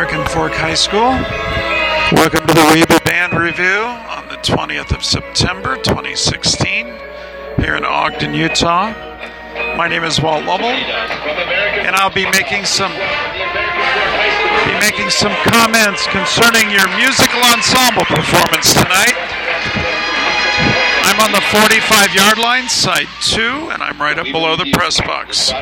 Broken Fork High School. Welcome to the Weber Band Review on the 20th of September, 2016, here in Ogden, Utah. My name is Walt Lovell, and I'll be making some comments concerning your musical ensemble performance tonight. I'm on the 45-yard line, side 2, and I'm right up below the press box.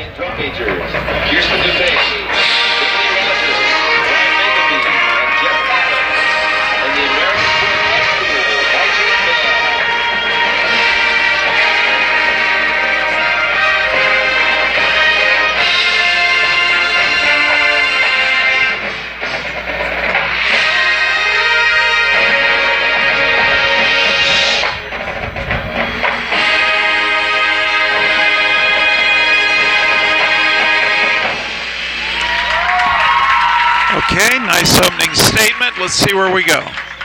Okay, nice opening statement. Let's see where we go.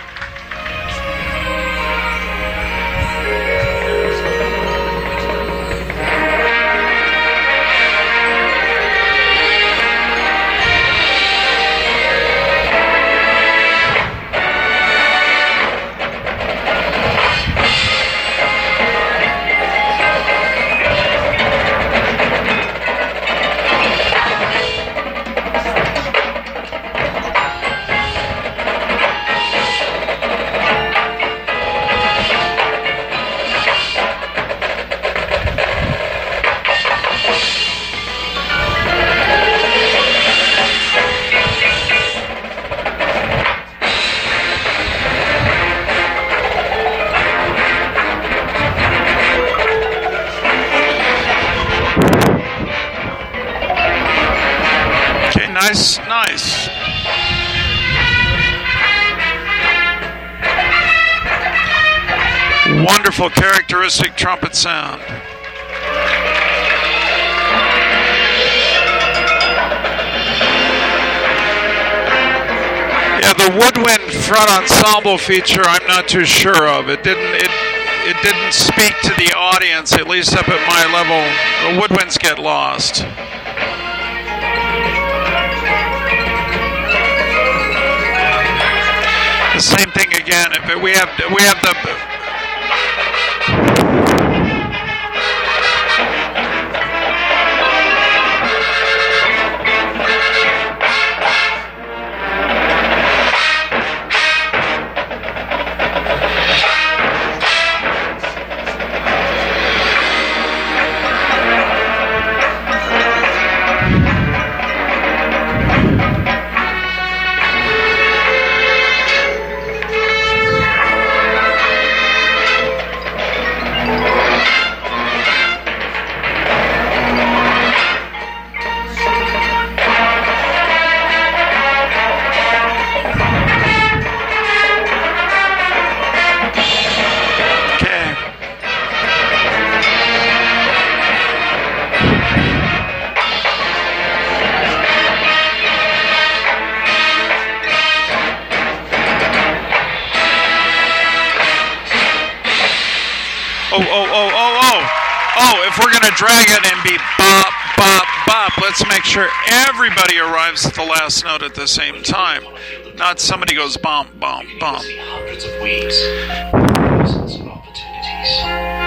Nice. Wonderful, characteristic trumpet sound. Yeah, the woodwind front ensemble feature, I'm not too sure of. It didn't speak to the audience, at least up at my level. The woodwinds get lost. Same thing again. If we have the if we're going to drag it and be bop, bop, bop, let's make sure everybody arrives at the last note at the same time. Not somebody goes bump, bump, bump. Hundreds of weeks, thousands of opportunities.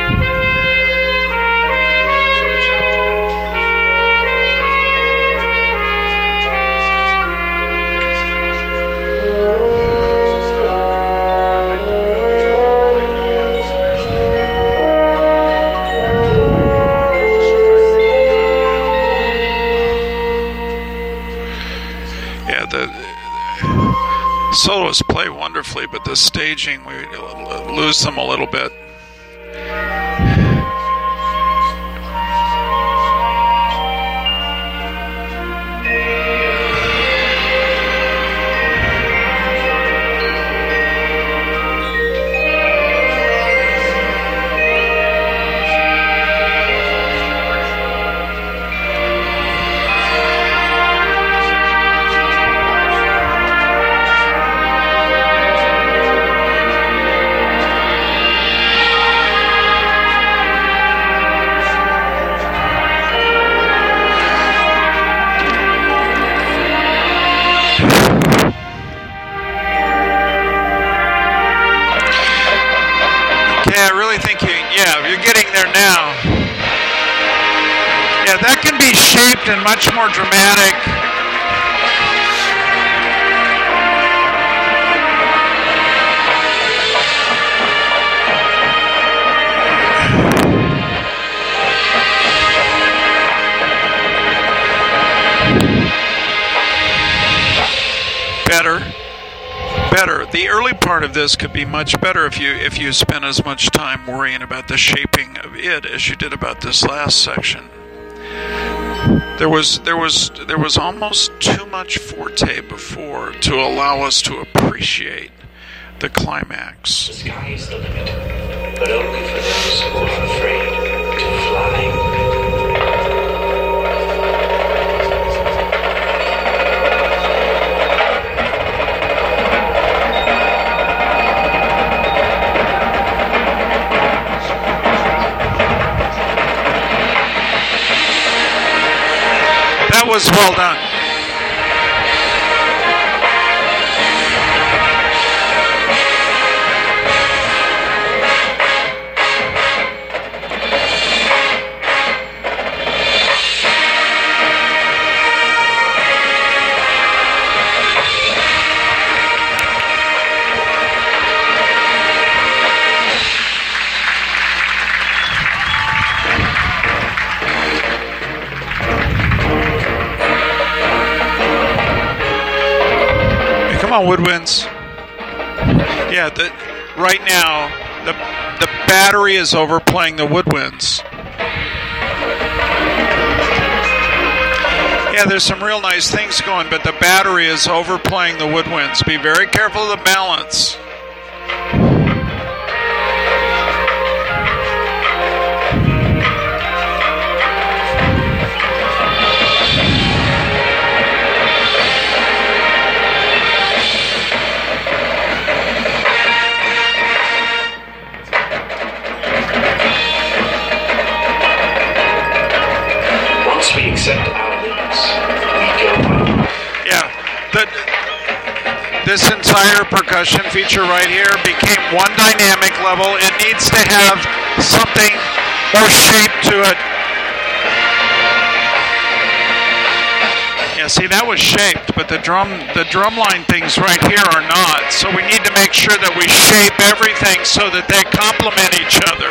Soloists play wonderfully, but the staging, we lose them a little bit. Yeah, I really think you're getting there now. Yeah, that can be shaped and much more dramatic. Better. The early part of this could be much better if you spent as much time worrying about the shaping of it as you did about this last section. There was almost too much forte before to allow us to appreciate the climax. The sky is the limit, but only for those who are afraid to fly. That was well done. Come on, woodwinds. Yeah, right now the battery is overplaying the woodwinds. Yeah, there's some real nice things going, but the battery is overplaying the woodwinds. Be very careful of the balance. We accept our limits. We go on. Yeah, this entire percussion feature right here became one dynamic level. It needs to have something more shape to it. Yeah, see, that was shaped, but the drumline things right here are not. So we need to make sure that we shape everything so that they complement each other.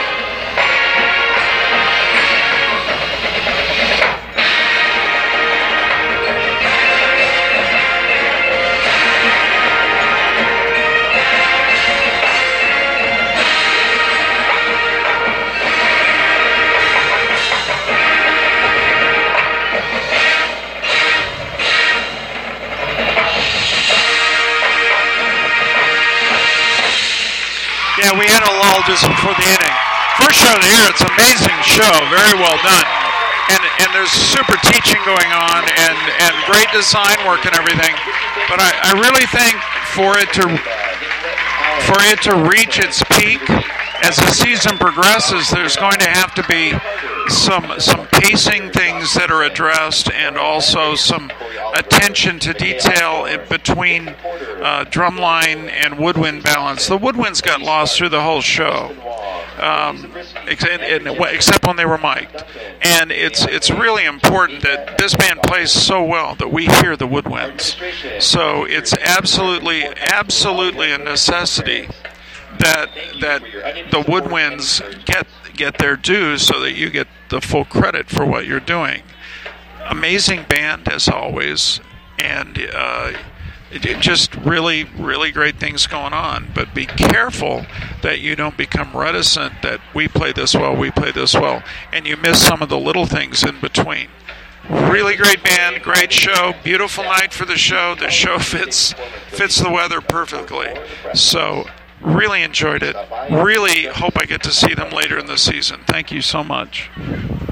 Yeah, we had a lull just before the inning. First show of the year, it's an amazing show, very well done. And there's super teaching going on and great design work and everything. But I really think for it to reach its peak, as the season progresses, there's going to have to be some pacing things that are addressed, and also some attention to detail in between drumline and woodwind balance. The woodwinds got lost through the whole show, except when they were mic'd. And it's really important that this band plays so well that we hear the woodwinds. So it's absolutely a necessity that the woodwinds get their dues so that you get the full credit for what you're doing. Amazing band as always, and just really, really great things going on. But be careful that you don't become reticent that we play this well, and you miss some of the little things in between. Really great band, great show, beautiful night for the show. The show fits the weather perfectly. So really enjoyed it. Really hope I get to see them later in the season. Thank you so much.